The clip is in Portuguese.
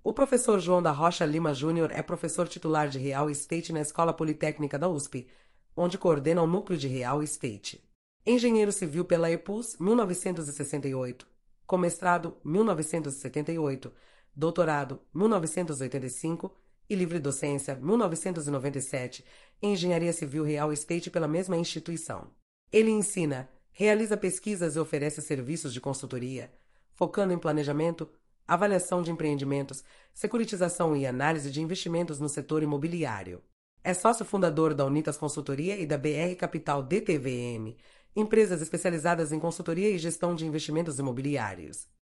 O professor João da Rocha Lima Júnior é professor titular de Real Estate na Escola Politécnica da USP, onde coordena o núcleo de Real Estate. Engenheiro civil pela EPUS, 1968. Com mestrado, 1978. Doutorado, 1985. E livre docência, 1997. Em Engenharia Civil Real Estate pela mesma instituição. Ele ensina, realiza pesquisas e oferece serviços de consultoria, focando em planejamento, avaliação de empreendimentos, securitização e análise de investimentos no setor imobiliário. É sócio fundador da Unitas Consultoria e da BR Capital DTVM, empresas especializadas em consultoria e gestão de investimentos imobiliários.